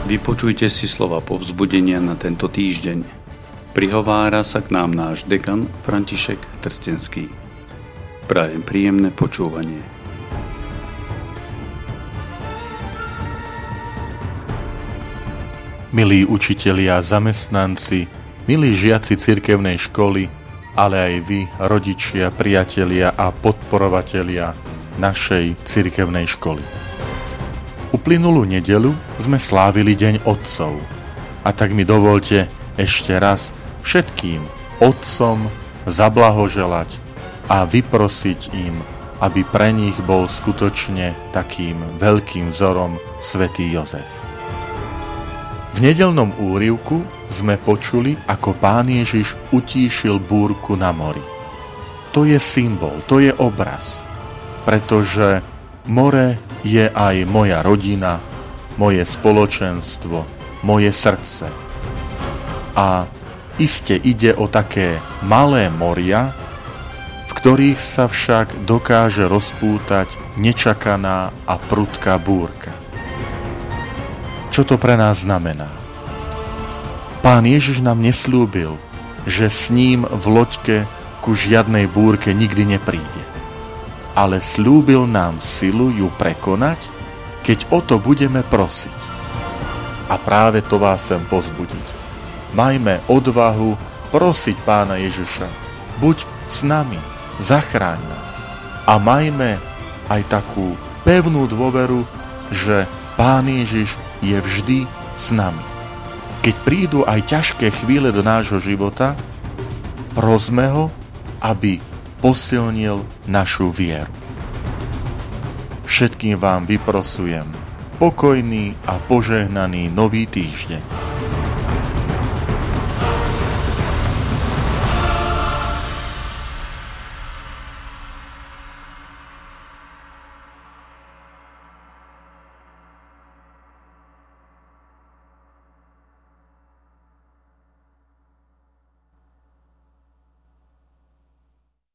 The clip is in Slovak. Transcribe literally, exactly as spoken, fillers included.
Vypočujte si slova povzbudenia na tento týždeň. Prihovára sa k nám náš dekan František Trstenský. Prajem príjemné počúvanie. Milí učitelia, zamestnanci, milí žiaci cirkevnej školy, ale aj vy, rodičia, priatelia a podporovatelia našej cirkevnej školy. Uplynulú nedeľu sme slávili Deň otcov. A tak mi dovolte ešte raz všetkým otcom zablahoželať a vyprosiť im, aby pre nich bol skutočne takým veľkým vzorom svätý Jozef. V nedeľnom úryvku sme počuli, ako Pán Ježiš utíšil búrku na mori. To je symbol, to je obraz, pretože more je aj moja rodina, moje spoločenstvo, moje srdce. A iste ide o také malé moria, v ktorých sa však dokáže rozpútať nečakaná a prudká búrka. Čo to pre nás znamená? Pán Ježiš nám nesľúbil, že s ním v loďke ku žiadnej búrke nikdy nepríde. Ale sľúbil nám silu ju prekonať, keď o to budeme prosiť. A práve to vás chcem pozbudiť. Majme odvahu prosiť Pána Ježiša. Buď s nami, zachráň nás. A majme aj takú pevnú dôveru, že Pán Ježiš je vždy s nami. Keď prídu aj ťažké chvíle do nášho života, prosme ho, aby posilnil našu vieru. Všetkým vám vyprosujem pokojný a požehnaný nový týždeň.